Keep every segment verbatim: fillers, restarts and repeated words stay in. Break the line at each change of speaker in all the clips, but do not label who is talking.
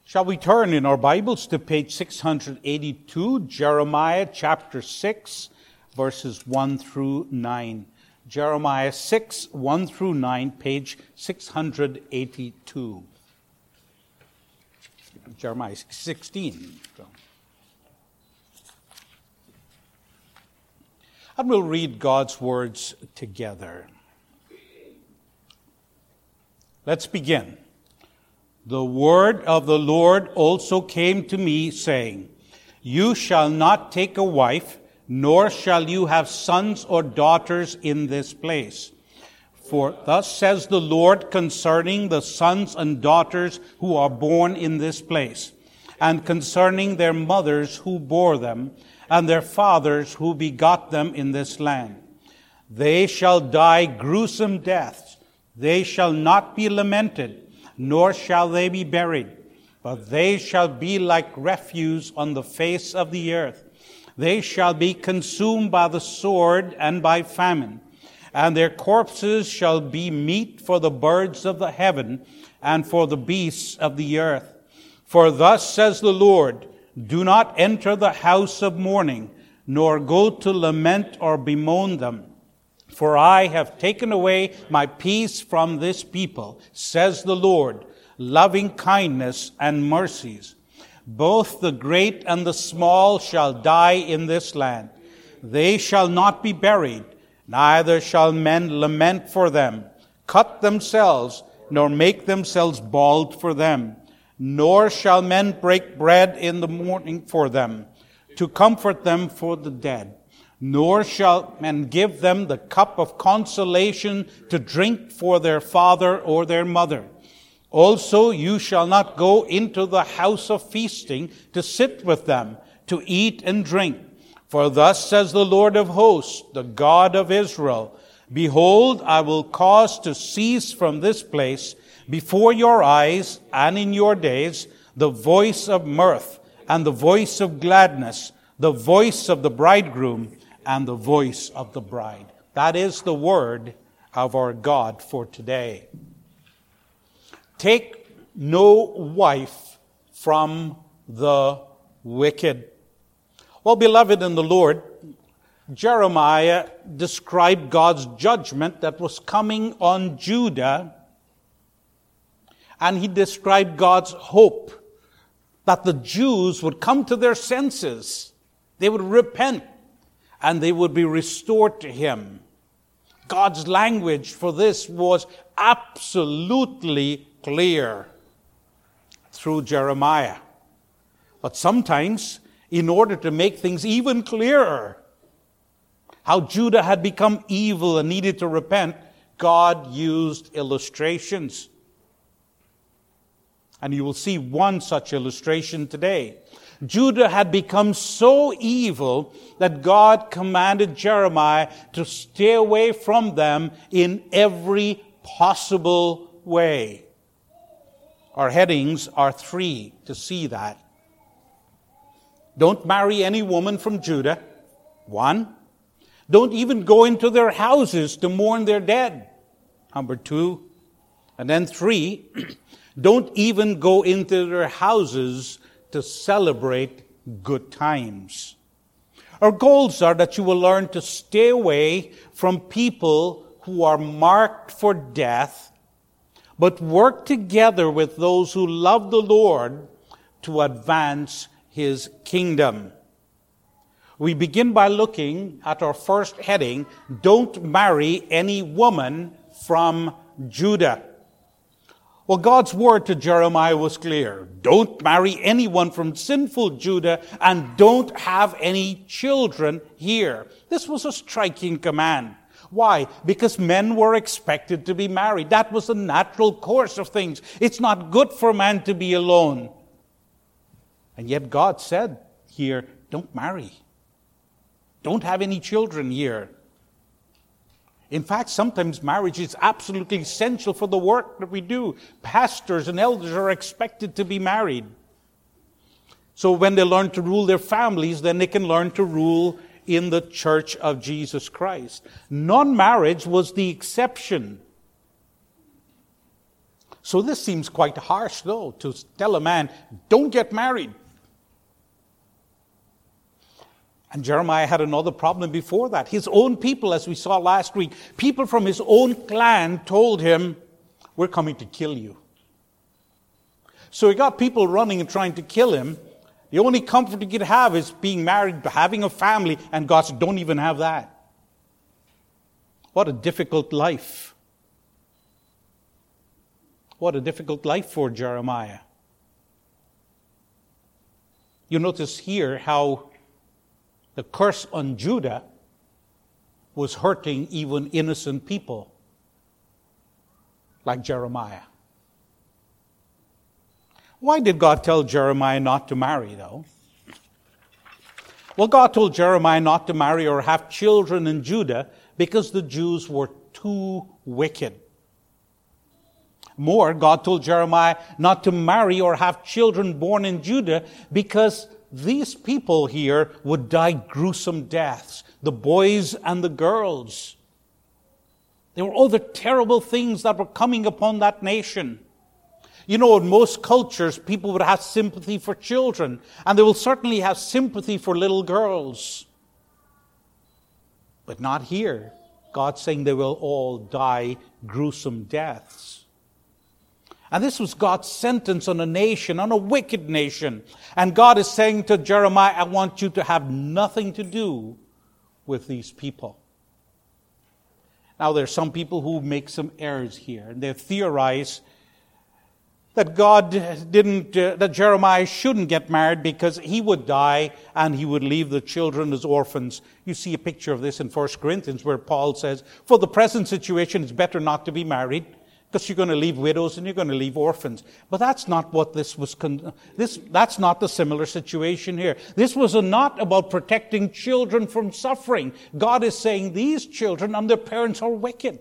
Shall we turn in our Bibles to page six hundred eighty-two, Jeremiah chapter six, verses one through nine. Jeremiah six, one through nine, page six hundred eighty-two. Jeremiah sixteen. And we'll read God's words together. Let's begin. The word of the Lord also came to me, saying, You shall not take a wife, nor shall you have sons or daughters in this place. For thus says the Lord concerning the sons and daughters who are born in this place, and concerning their mothers who bore them, and their fathers who begot them in this land. They shall die gruesome deaths. They shall not be lamented, nor shall they be buried, but they shall be like refuse on the face of the earth. They shall be consumed by the sword and by famine, and their corpses shall be meat for the birds of the heaven and for the beasts of the earth. For thus says the Lord, Do not enter the house of mourning, nor go to lament or bemoan them. For I have taken away my peace from this people, says the Lord, loving kindness and mercies. Both the great and the small shall die in this land. They shall not be buried, neither shall men lament for them, cut themselves, nor make themselves bald for them. Nor shall men break bread in the morning for them, to comfort them for the dead. Nor shall men give them the cup of consolation to drink for their father or their mother. Also you shall not go into the house of feasting to sit with them, to eat and drink. For thus says the Lord of hosts, the God of Israel, Behold, I will cause to cease from this place before your eyes and in your days the voice of mirth and the voice of gladness, the voice of the bridegroom and the voice of the bride. That is the word of our God for today. Take no wife from the wicked. Well, beloved in the Lord, Jeremiah described God's judgment that was coming on Judah, and he described God's hope that the Jews would come to their senses, they would repent, and they would be restored to him. God's language for this was absolutely clear through Jeremiah. But sometimes, in order to make things even clearer, how Judah had become evil and needed to repent, God used illustrations. And you will see one such illustration today. Judah had become so evil that God commanded Jeremiah to stay away from them in every possible way. Our headings are three to see that. Don't marry any woman from Judah. One. Don't even go into their houses to mourn their dead. Number two. And then three. Don't even go into their houses to celebrate good times. Our goals are that you will learn to stay away from people who are marked for death, but work together with those who love the Lord to advance His kingdom. We begin by looking at our first heading, Don't marry any woman from Judah. Well, God's word to Jeremiah was clear. Don't marry anyone from sinful Judah and don't have any children here. This was a striking command. Why? Because men were expected to be married. That was the natural course of things. It's not good for man to be alone. And yet God said here, don't marry. Don't have any children here. In fact, sometimes marriage is absolutely essential for the work that we do. Pastors and elders are expected to be married. So when they learn to rule their families, then they can learn to rule in the church of Jesus Christ. Non-marriage was the exception. So this seems quite harsh, though, to tell a man, don't get married. And Jeremiah had another problem before that. His own people, as we saw last week, people from his own clan told him, we're coming to kill you. So he got people running and trying to kill him. The only comfort he could have is being married, having a family, and God said, don't even have that. What a difficult life. What a difficult life for Jeremiah. You notice here how the curse on Judah was hurting even innocent people like Jeremiah. Why did God tell Jeremiah not to marry, though? Well, God told Jeremiah not to marry or have children in Judah because the Jews were too wicked. More, God told Jeremiah not to marry or have children born in Judah because these people here would die gruesome deaths, the boys and the girls. There were all the terrible things that were coming upon that nation. You know, in most cultures, people would have sympathy for children, and they will certainly have sympathy for little girls. But not here. God's saying they will all die gruesome deaths. And this was God's sentence on a nation, on a wicked nation. And God is saying to Jeremiah, I want you to have nothing to do with these people. Now, there are some people who make some errors here, and they theorize that God didn't, uh, that Jeremiah shouldn't get married because he would die and he would leave the children as orphans. You see a picture of this in First Corinthians where Paul says, for the present situation, it's better not to be married, because you're going to leave widows and you're going to leave orphans. But that's not what this was, con- this, that's not the similar situation here. This was a, not about protecting children from suffering. God is saying these children and their parents are wicked.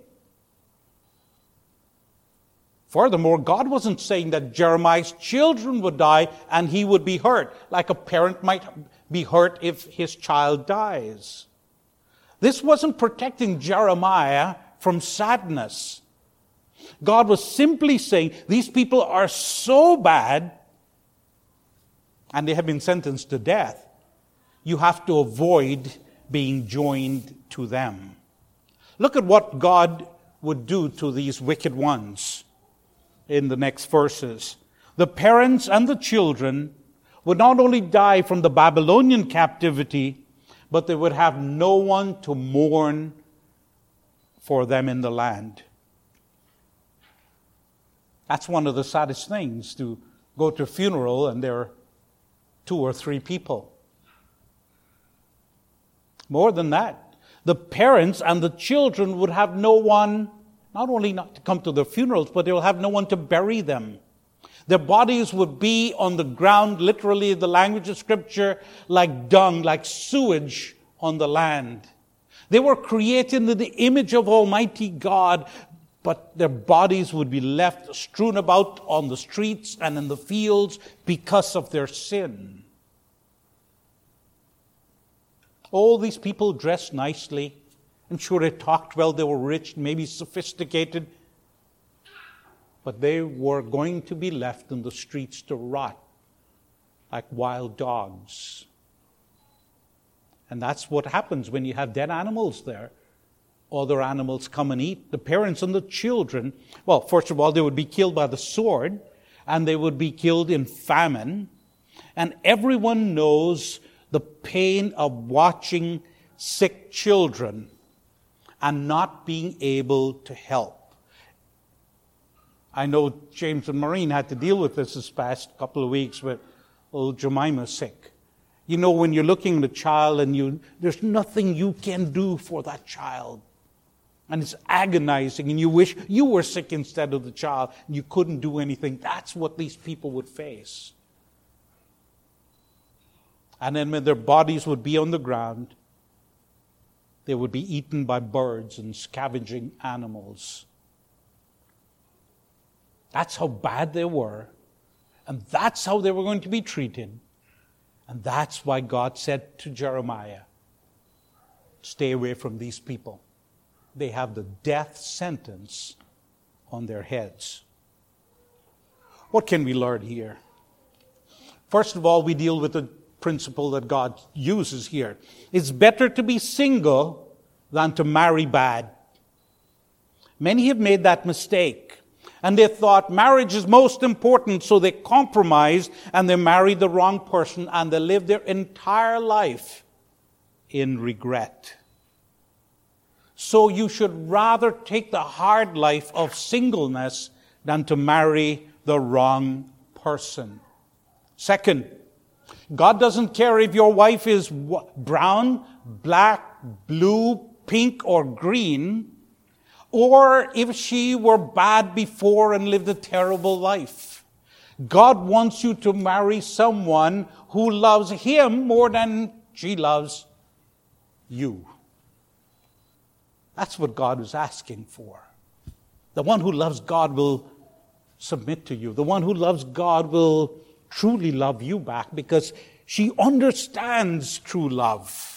Furthermore, God wasn't saying that Jeremiah's children would die and he would be hurt, like a parent might be hurt if his child dies. This wasn't protecting Jeremiah from sadness. God was simply saying, these people are so bad, and they have been sentenced to death, you have to avoid being joined to them. Look at what God would do to these wicked ones in the next verses. The parents and the children would not only die from the Babylonian captivity, but they would have no one to mourn for them in the land. That's one of the saddest things, to go to a funeral and there are two or three people. More than that, the parents and the children would have no one, not only not to come to the funerals, but they will have no one to bury them. Their bodies would be on the ground, literally the language of Scripture, like dung, like sewage on the land. They were created in the image of Almighty God, but their bodies would be left strewn about on the streets and in the fields because of their sin. All these people dressed nicely, and sure, they talked well, they were rich, maybe sophisticated, but they were going to be left in the streets to rot like wild dogs. And that's what happens when you have dead animals there. Other animals come and eat. The parents and the children, well, first of all, they would be killed by the sword, and they would be killed in famine. And everyone knows the pain of watching sick children and not being able to help. I know James and Maureen had to deal with this this past couple of weeks with old Jemima sick. You know, when you're looking at a child and you there's nothing you can do for that child. And it's agonizing, and you wish you were sick instead of the child, and you couldn't do anything. That's what these people would face. And then when their bodies would be on the ground, they would be eaten by birds and scavenging animals. That's how bad they were. And that's how they were going to be treated. And that's why God said to Jeremiah, stay away from these people. They have the death sentence on their heads. What can we learn here? First of all, we deal with the principle that God uses here. It's better to be single than to marry bad. Many have made that mistake. And they thought marriage is most important, so they compromise and they marry the wrong person and they live their entire life in regret. So you should rather take the hard life of singleness than to marry the wrong person. Second, God doesn't care if your wife is brown, black, blue, pink, or green, or if she were bad before and lived a terrible life. God wants you to marry someone who loves Him more than she loves you. That's what God is asking for. The one who loves God will submit to you. The one who loves God will truly love you back because she understands true love.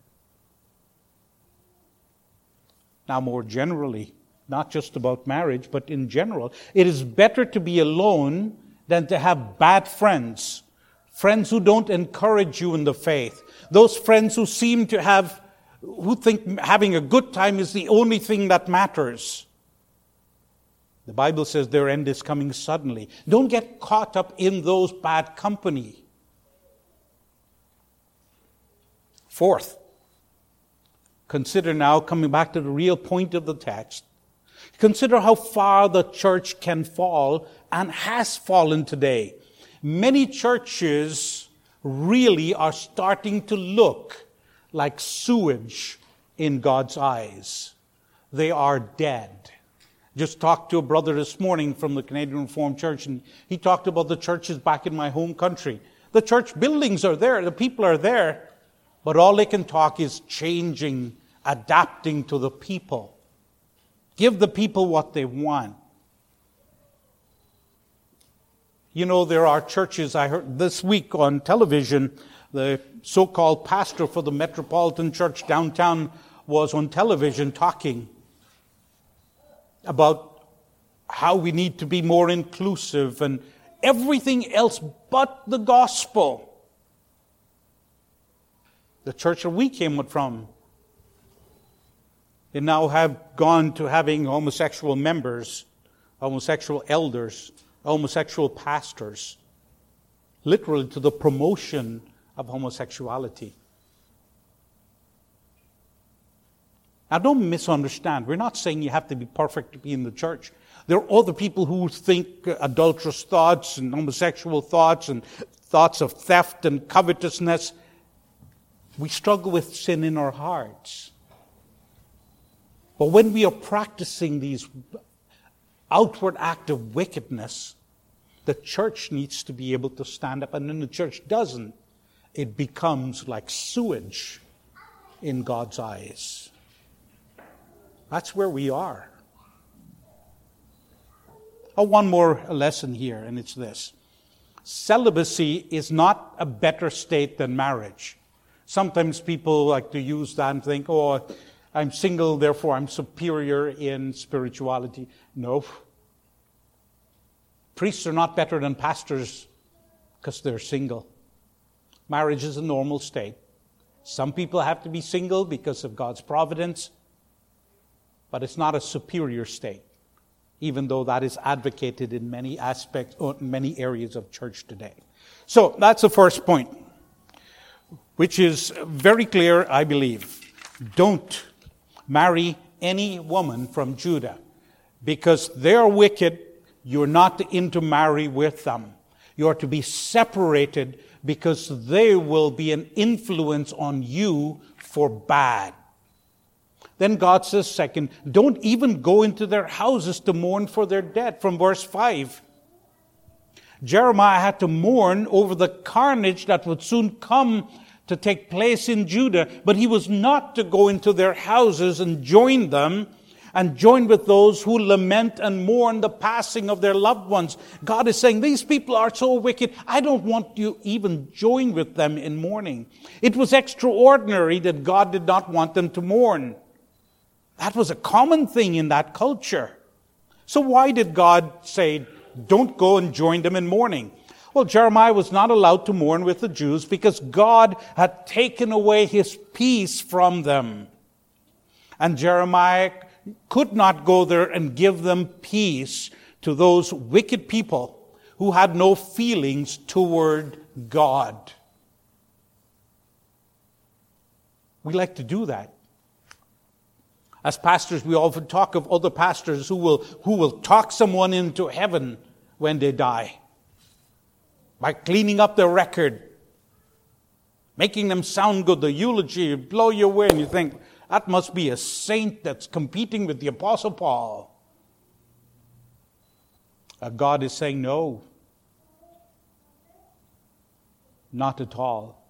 Now, more generally, not just about marriage, but in general, it is better to be alone than to have bad friends. Friends who don't encourage you in the faith. Those friends who seem to have, who think having a good time is the only thing that matters. The Bible says their end is coming suddenly. Don't get caught up in those bad company. Fourth, consider now, coming back to the real point of the text, consider how far the church can fall and has fallen today. Many churches really are starting to look like sewage in God's eyes. They are dead. Just talked to a brother this morning from the Canadian Reformed Church, and he talked about the churches back in my home country. The church buildings are there, the people are there, but all they can talk is changing, adapting to the people. Give the people what they want. You know, there are churches, I heard this week on television, the so-called pastor for the Metropolitan Church downtown was on television talking about how we need to be more inclusive and everything else but the gospel. The church that we came from, they now have gone to having homosexual members, homosexual elders, homosexual pastors, literally to the promotion of homosexuality. Now, don't misunderstand. We're not saying you have to be perfect to be in the church. There are other people who think adulterous thoughts and homosexual thoughts and thoughts of theft and covetousness. We struggle with sin in our hearts. But when we are practicing these outward acts of wickedness, the church needs to be able to stand up. And when the church doesn't, it becomes like sewage in God's eyes. That's where we are. Oh, one more lesson here, and it's this. Celibacy is not a better state than marriage. Sometimes people like to use that and think, oh, I'm single, therefore I'm superior in spirituality. No. Priests are not better than pastors because they're single. Marriage is a normal state. Some people have to be single because of God's providence, but it's not a superior state, even though that is advocated in many aspects, or many areas of church today. So that's the first point, which is very clear, I believe. Don't marry any woman from Judah, because they're wicked. You're not to intermarry with them. You're to be separated because they will be an influence on you for bad. Then God says, second, don't even go into their houses to mourn for their dead. From verse five, Jeremiah had to mourn over the carnage that would soon come to take place in Judah, but he was not to go into their houses and join them and join with those who lament and mourn the passing of their loved ones. God is saying, these people are so wicked, I don't want you even join with them in mourning. It was extraordinary that God did not want them to mourn. That was a common thing in that culture. So why did God say, don't go and join them in mourning. Well, Jeremiah was not allowed to mourn with the Jews because God had taken away his peace from them. And Jeremiah could not go there and give them peace to those wicked people who had no feelings toward God. We like to do that. As pastors, we often talk of other pastors who will, who will talk someone into heaven when they die by cleaning up their record, making them sound good, the eulogy, blow you away, and you think, that must be a saint that's competing with the Apostle Paul. Uh, God is saying, no, not at all.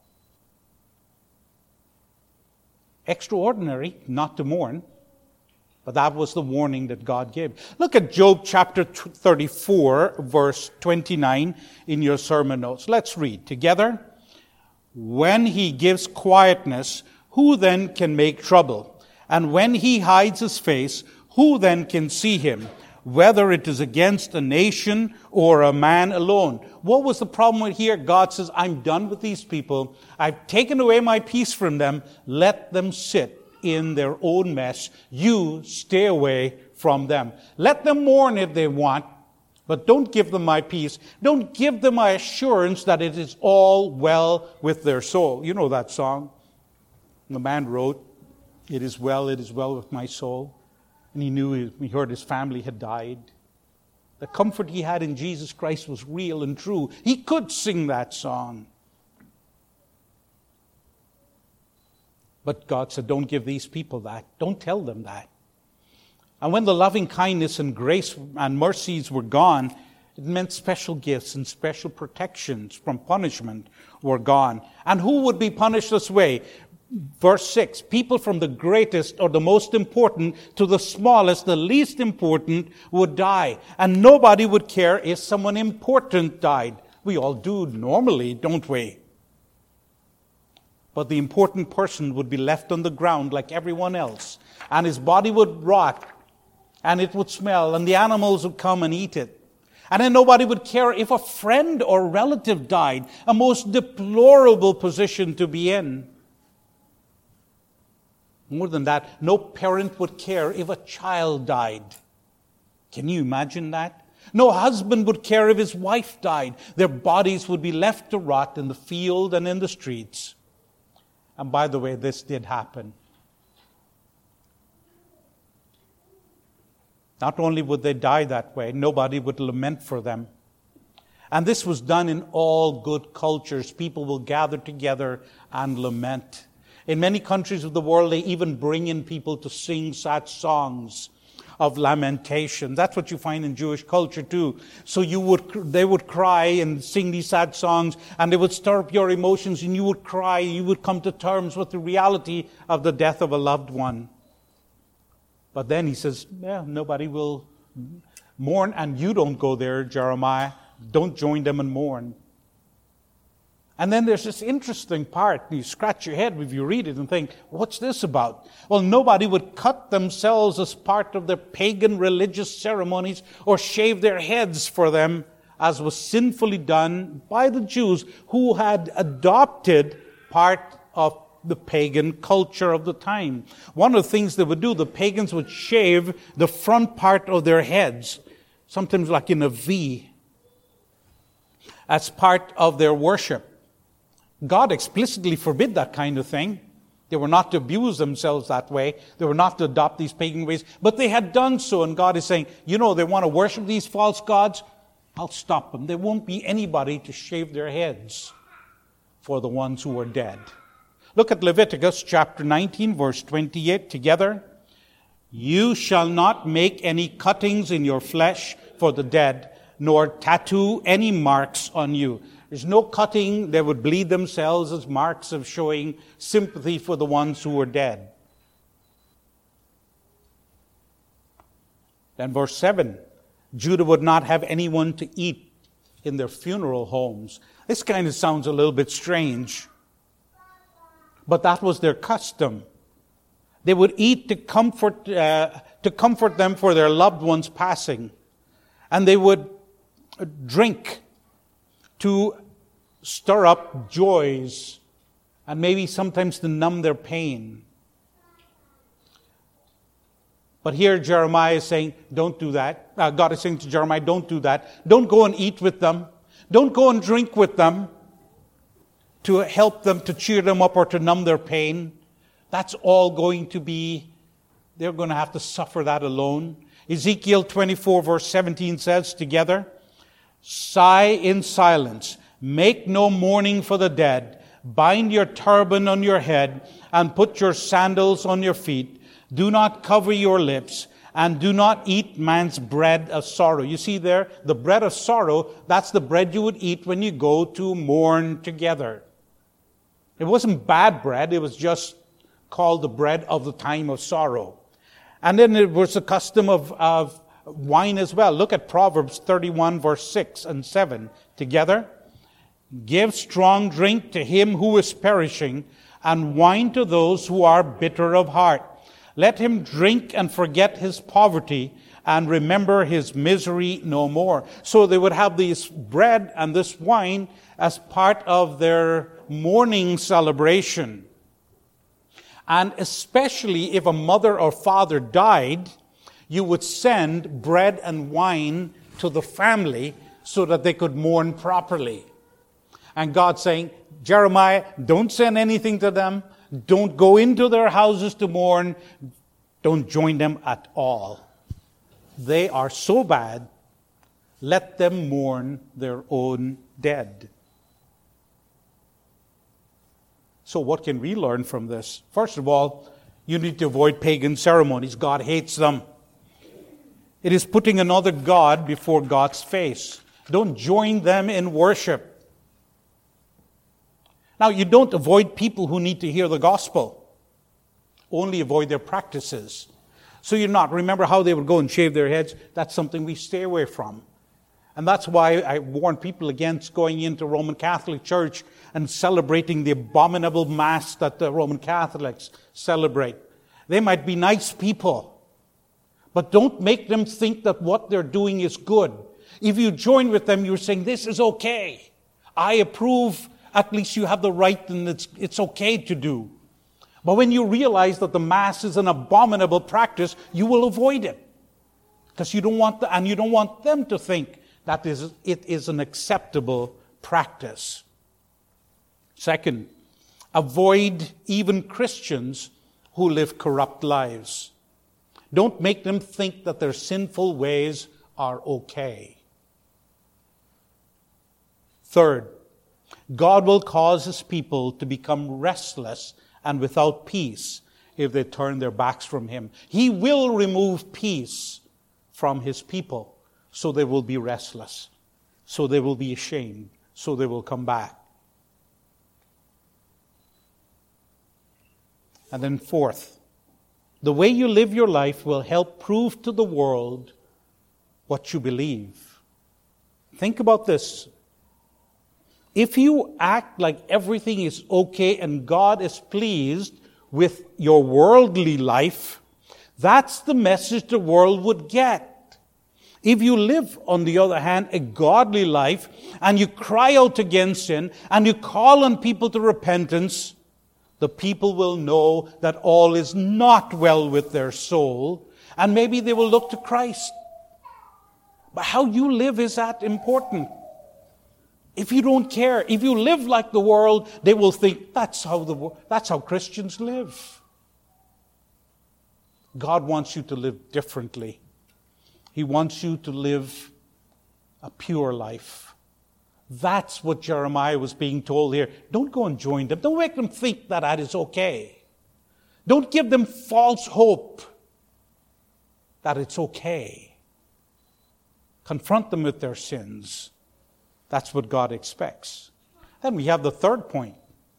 Extraordinary not to mourn, but that was the warning that God gave. Look at Job chapter thirty-four, verse twenty-nine in your sermon notes. Let's read together. When he gives quietness, who then can make trouble? And when he hides his face, who then can see him? Whether it is against a nation or a man alone. What was the problem here? God says, I'm done with these people. I've taken away my peace from them. Let them sit in their own mess. You stay away from them. Let them mourn if they want, but don't give them my peace. Don't give them my assurance that it is all well with their soul. You know that song? The man wrote, it is well, it is well with my soul. And he knew, he heard his family had died. The comfort he had in Jesus Christ was real and true. He could sing that song. But God said, don't give these people that. Don't tell them that. And when the loving kindness and grace and mercies were gone, it meant special gifts and special protections from punishment were gone. And who would be punished this way? Verse six, people from the greatest or the most important to the smallest, the least important, would die. And nobody would care if someone important died. We all do normally, don't we? But the important person would be left on the ground like everyone else. And his body would rot. And it would smell. And the animals would come and eat it. And then nobody would care if a friend or relative died. A most deplorable position to be in. More than that, no parent would care if a child died. Can you imagine that? No husband would care if his wife died. Their bodies would be left to rot in the field and in the streets. And by the way, this did happen. Not only would they die that way, nobody would lament for them. And this was done in all good cultures. People will gather together and lament. In many countries of the world, they even bring in people to sing sad songs of lamentation. That's what you find in Jewish culture too. So you would, they would cry and sing these sad songs, and they would stir up your emotions, and you would cry. You would come to terms with the reality of the death of a loved one. But then he says, yeah, nobody will mourn, and you don't go there, Jeremiah. Don't join them and mourn. And then there's this interesting part. You scratch your head if you read it and think, what's this about? Well, nobody would cut themselves as part of their pagan religious ceremonies or shave their heads for them, as was sinfully done by the Jews who had adopted part of the pagan culture of the time. One of the things they would do, the pagans would shave the front part of their heads, sometimes like in a V, as part of their worship. God explicitly forbid that kind of thing. They were not to abuse themselves that way. They were not to adopt these pagan ways. But they had done so, and God is saying, you know, they want to worship these false gods. I'll stop them. There won't be anybody to shave their heads for the ones who are dead. Look at Leviticus chapter nineteen, verse twenty-eight together. You shall not make any cuttings in your flesh for the dead, nor tattoo any marks on you. There's no cutting. They would bleed themselves as marks of showing sympathy for the ones who were dead. Then verse seven, Judah would not have anyone to eat in their funeral homes. This kind of sounds a little bit strange, but that was their custom. They would eat to comfort, uh, to comfort them for their loved ones passing. And they would drink to stir up joys and maybe sometimes to numb their pain. But here Jeremiah is saying, don't do that. Uh, God is saying to Jeremiah, don't do that. Don't go and eat with them. Don't go and drink with them to help them, to cheer them up or to numb their pain. That's all going to be, they're going to have to suffer that alone. Ezekiel twenty-four verse seventeen says together, sigh in silence, make no mourning for the dead, bind your turban on your head and put your sandals on your feet. Do not cover your lips, and do not eat man's bread of sorrow. You see there, the bread of sorrow, that's the bread you would eat when you go to mourn together. It wasn't bad bread, it was just called the bread of the time of sorrow. And then it was the custom of, of wine as well. Look at Proverbs thirty-one verse six and seven together. Give strong drink to him who is perishing, and wine to those who are bitter of heart. Let him drink and forget his poverty and remember his misery no more. So they would have this bread and this wine as part of their mourning celebration. And especially if a mother or father died, you would send bread and wine to the family so that they could mourn properly. And God's saying, Jeremiah, don't send anything to them. Don't go into their houses to mourn. Don't join them at all. They are so bad. Let them mourn their own dead. So what can we learn from this? First of all, you need to avoid pagan ceremonies. God hates them. It is putting another god before God's face. Don't join them in worship. Now, you don't avoid people who need to hear the gospel. Only avoid their practices. So you're not, remember how they would go and shave their heads? That's something we stay away from. And that's why I warn people against going into Roman Catholic Church and celebrating the abominable Mass that the Roman Catholics celebrate. They might be nice people, but don't make them think that what they're doing is good. If you join with them, you're saying, this is okay. I approve. At least you have the right, and it's, it's okay to do. But when you realize that the Mass is an abominable practice, you will avoid it. Because you don't want the, and you don't want them to think that is, it is an acceptable practice. Second, avoid even Christians who live corrupt lives. Don't make them think that their sinful ways are okay. Third, God will cause his people to become restless and without peace if they turn their backs from him. He will remove peace from his people, so they will be restless, so they will be ashamed, so they will come back. And then fourth, the way you live your life will help prove to the world what you believe. Think about this. If you act like everything is okay and God is pleased with your worldly life, that's the message the world would get. If you live, on the other hand, a godly life, and you cry out against sin, and you call on people to repentance, the people will know that all is not well with their soul, and maybe they will look to Christ. But how you live is that important. If you don't care, if you live like the world, they will think that's how the that's how Christians live. God wants you to live differently. He wants you to live a pure life. That's what Jeremiah was being told here. Don't go and join them. Don't make them think that that is okay. Don't give them false hope that it's okay. Confront them with their sins. That's what God expects. Then we have the third point.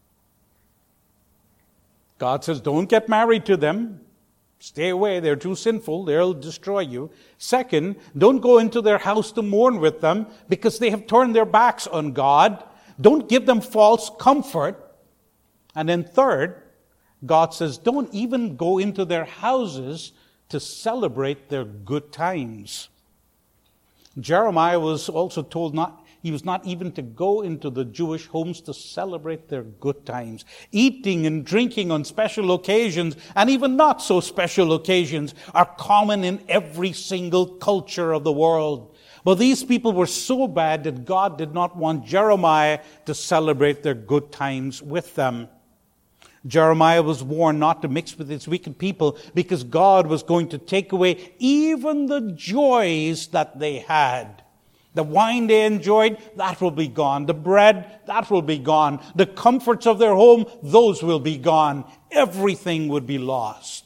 God says, don't get married to them. Stay away. They're too sinful. They'll destroy you. Second, don't go into their house to mourn with them because they have turned their backs on God. Don't give them false comfort. And then third, God says, don't even go into their houses to celebrate their good times. Jeremiah was also told not, he was not even to go into the Jewish homes to celebrate their good times. Eating and drinking on special occasions, and even not so special occasions, are common in every single culture of the world. But these people were so bad that God did not want Jeremiah to celebrate their good times with them. Jeremiah was warned not to mix with these wicked people because God was going to take away even the joys that they had. The wine they enjoyed, that will be gone. The bread, that will be gone. The comforts of their home, those will be gone. Everything would be lost.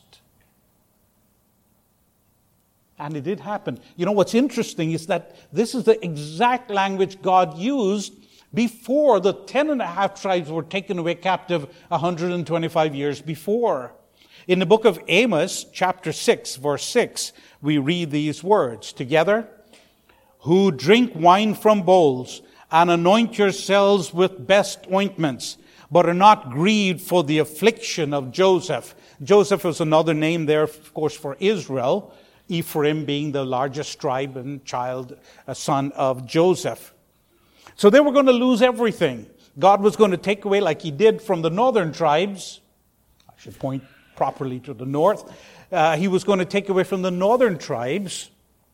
And it did happen. You know, what's interesting is that this is the exact language God used before the ten and a half tribes were taken away captive one hundred twenty-five years before. In the book of Amos, chapter six, verse six, we read these words together. Who drink wine from bowls and anoint yourselves with best ointments, but are not grieved for the affliction of Joseph. Joseph was another name there, of course, for Israel. Ephraim being the largest tribe and child, a son of Joseph. So they were going to lose everything. God was going to take away, like he did from the northern tribes. I should point properly to the north. Uh, he was going to take away from the northern tribes,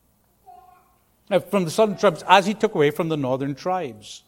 uh, from the southern tribes, as he took away from the northern tribes.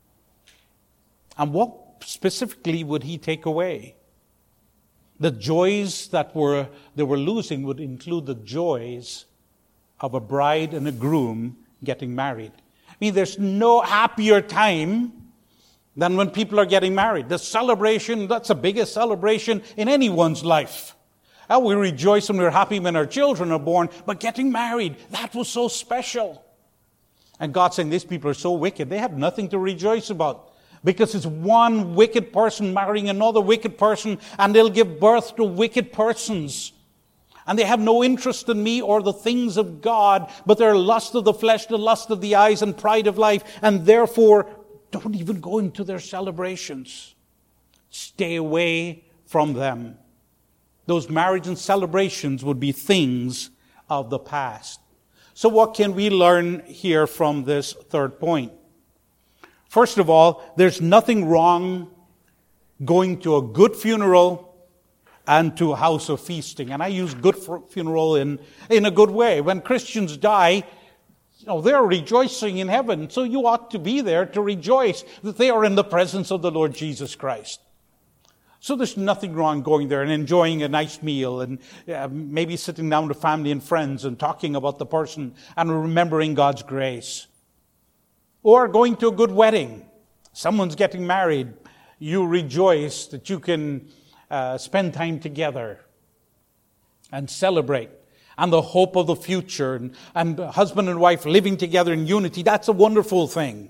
And what specifically would he take away? The joys that were they were losing would include the joys of a bride and a groom getting married. I mean, there's no happier time than when people are getting married. The celebration, that's the biggest celebration in anyone's life. Oh, we rejoice and we're happy when our children are born, but getting married, that was so special. And God's saying these people are so wicked, they have nothing to rejoice about. Because it's one wicked person marrying another wicked person, and they'll give birth to wicked persons. And they have no interest in me or the things of God, but they're lust of the flesh, the lust of the eyes, and pride of life, and therefore don't even go into their celebrations. Stay away from them. Those marriage and celebrations would be things of the past. So what can we learn here from this third point? First of all, there's nothing wrong going to a good funeral and to a house of feasting. And I use good funeral in, in a good way. When Christians die, you know, they're rejoicing in heaven. So you ought to be there to rejoice that they are in the presence of the Lord Jesus Christ. So there's nothing wrong going there and enjoying a nice meal and uh, maybe sitting down with family and friends and talking about the person and remembering God's grace. Or going to a good wedding. Someone's getting married. You rejoice that you can uh, spend time together and celebrate. And the hope of the future and, and husband and wife living together in unity. That's a wonderful thing.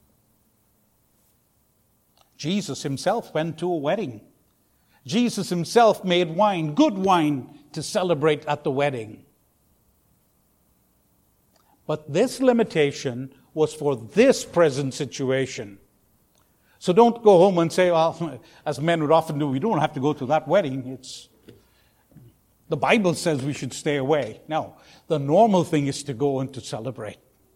Jesus himself went to a wedding. Jesus himself made wine, good wine, to celebrate at the wedding. But this limitation was for this present situation. So don't go home and say, well, as men would often do, we don't have to go to that wedding. It's the Bible says we should stay away. No, the normal thing is to go and to celebrate.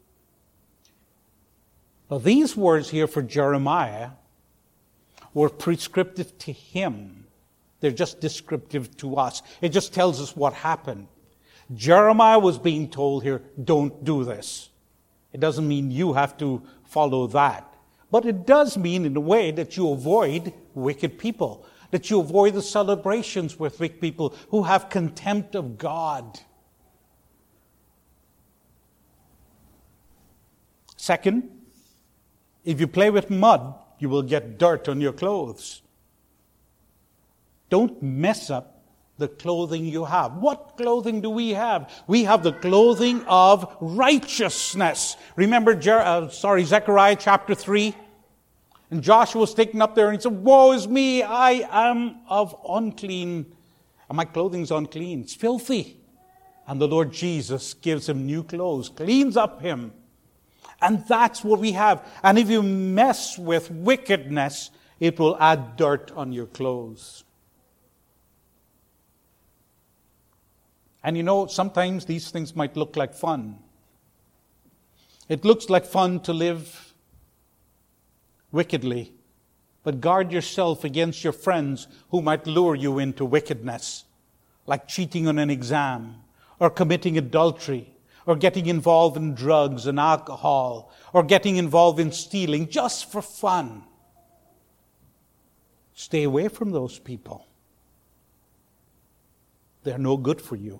But these words here for Jeremiah were prescriptive to him. They're just descriptive to us. It just tells us what happened. Jeremiah was being told here, don't do this. It doesn't mean you have to follow that. But it does mean in a way that you avoid wicked people. That you avoid the celebrations with wicked people who have contempt of God. Second, if you play with mud, you will get dirt on your clothes. Don't mess up the clothing you have. What clothing do we have? We have the clothing of righteousness. Remember, Jer- uh, sorry, Zechariah chapter three? And Joshua was taken up there and he said, woe is me, I am of unclean, and my clothing's unclean. It's filthy. And the Lord Jesus gives him new clothes, cleans up him. And that's what we have. And if you mess with wickedness, it will add dirt on your clothes. And you know, sometimes these things might look like fun. It looks like fun to live wickedly, but guard yourself against your friends who might lure you into wickedness, like cheating on an exam, or committing adultery, or getting involved in drugs and alcohol, or getting involved in stealing just for fun. Stay away from those people. They're no good for you.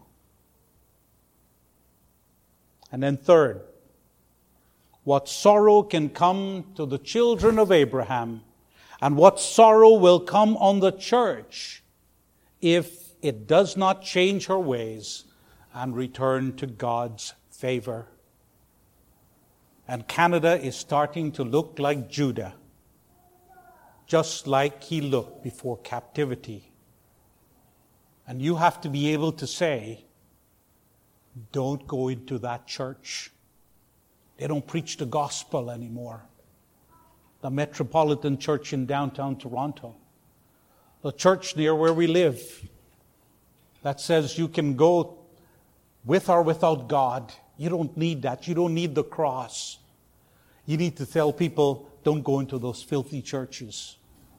And then third, what sorrow can come to the children of Abraham, and what sorrow will come on the church if it does not change her ways and return to God's favor. And Canada is starting to look like Judah, just like he looked before captivity. And you have to be able to say, don't go into that church. They don't preach the gospel anymore. The Metropolitan Church in downtown Toronto. The church near where we live that says you can go with or without God. You don't need that. You don't need the cross. You need to tell people, don't go into those filthy churches.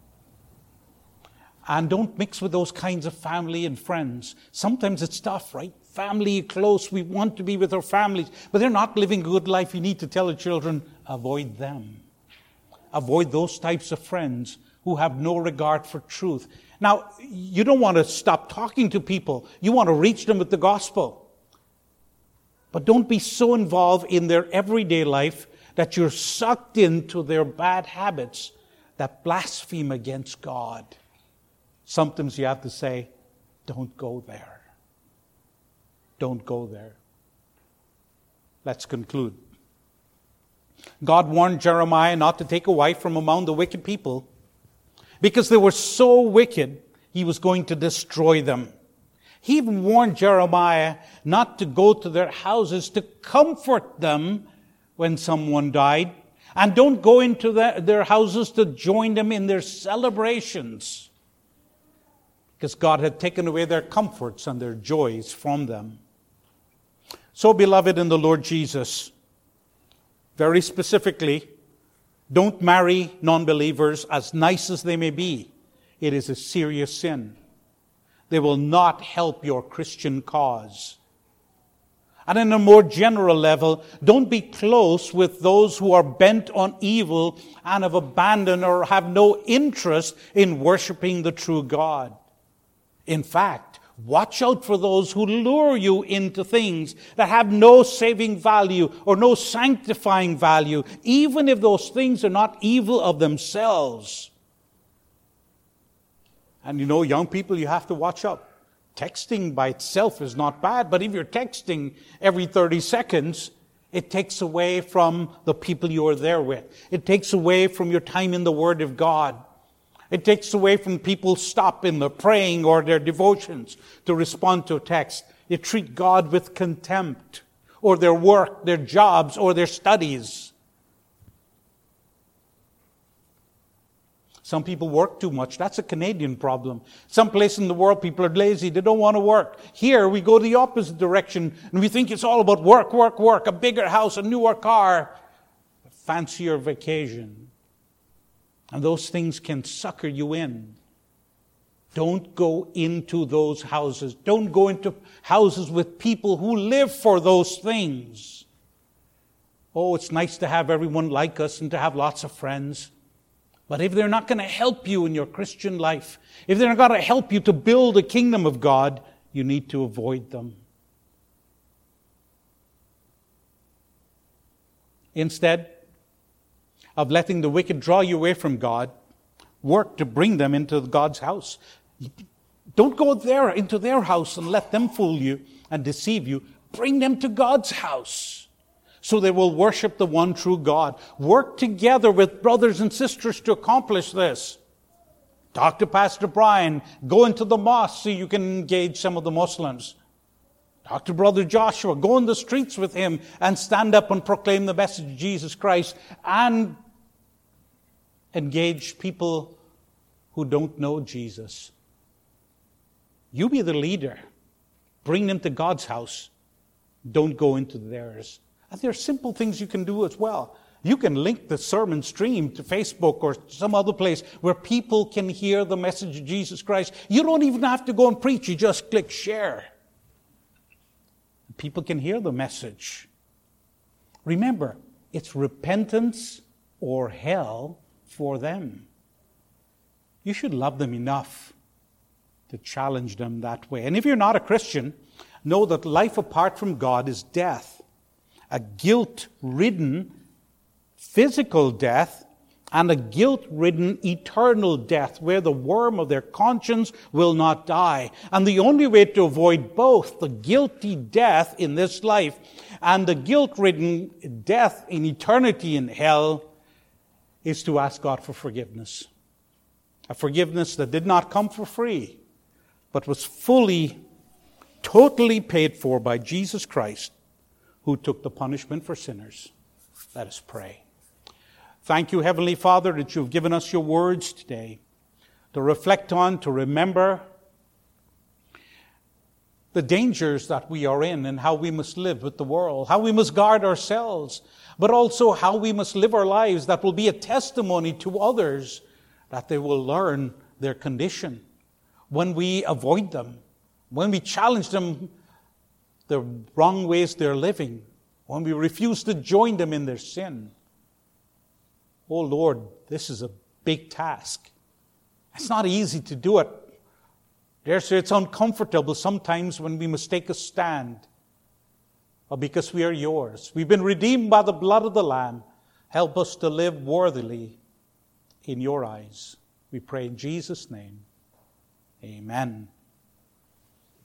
And don't mix with those kinds of family and friends. Sometimes it's tough, right? Family close, we want to be with our families, but they're not living a good life. You need to tell the children, avoid them. Avoid those types of friends who have no regard for truth. Now, you don't want to stop talking to people. You want to reach them with the gospel. But don't be so involved in their everyday life that you're sucked into their bad habits that blaspheme against God. Sometimes you have to say, don't go there. Don't go there. Let's conclude. God warned Jeremiah not to take a wife from among the wicked people because they were so wicked, he was going to destroy them. He even warned Jeremiah not to go to their houses to comfort them when someone died, and don't go into the, their houses to join them in their celebrations, because God had taken away their comforts and their joys from them. So, beloved in the Lord Jesus, very specifically, don't marry non-believers, as nice as they may be. It is a serious sin. They will not help your Christian cause. And in a more general level, don't be close with those who are bent on evil and have abandoned or have no interest in worshiping the true God. In fact, watch out for those who lure you into things that have no saving value or no sanctifying value, even if those things are not evil of themselves. And you know, young people, you have to watch out. Texting by itself is not bad, but if you're texting every thirty seconds, it takes away from the people you are there with. It takes away from your time in the Word of God. It takes away from people stop in their praying or their devotions to respond to a text. They treat God with contempt, or their work, their jobs, or their studies. Some people work too much. That's a Canadian problem. Some place in the world, people are lazy. They don't want to work. Here, we go the opposite direction, and we think it's all about work, work, work, a bigger house, a newer car, a fancier vacation. And those things can sucker you in. Don't go into those houses. Don't go into houses with people who live for those things. Oh, it's nice to have everyone like us and to have lots of friends. But if they're not going to help you in your Christian life, if they're not going to help you to build the kingdom of God, you need to avoid them. Instead of letting the wicked draw you away from God, work to bring them into God's house. Don't go there into their house and let them fool you and deceive you. Bring them to God's house so they will worship the one true God. Work together with brothers and sisters to accomplish this. Talk to Pastor Brian. Go into the mosque so you can engage some of the Muslims. Talk to Brother Joshua. Go in the streets with him and stand up and proclaim the message of Jesus Christ and engage people who don't know Jesus. You be the leader. Bring them to God's house. Don't go into theirs. And there are simple things you can do as well. You can link the sermon stream to Facebook or some other place where people can hear the message of Jesus Christ. You don't even have to go and preach. You just click share. People can hear the message. Remember, it's repentance or hell for them. You should love them enough to challenge them that way. And if you're not a Christian, know that life apart from God is death. A guilt-ridden physical death and a guilt-ridden eternal death where the worm of their conscience will not die. And the only way to avoid both the guilty death in this life and the guilt-ridden death in eternity in hell is to ask God for forgiveness. A forgiveness that did not come for free, but was fully, totally paid for by Jesus Christ, who took the punishment for sinners. Let us pray. Thank you, Heavenly Father, that you've given us your words today to reflect on, to remember the dangers that we are in and how we must live with the world, how we must guard ourselves, but also how we must live our lives that will be a testimony to others, that they will learn their condition when we avoid them, when we challenge them the wrong ways they're living, when we refuse to join them in their sin. Oh Lord, this is a big task. It's not easy to do it. Therefore, it's uncomfortable sometimes when we must take a stand. But because we are yours, we've been redeemed by the blood of the Lamb. Help us to live worthily in your eyes. We pray in Jesus' name. Amen.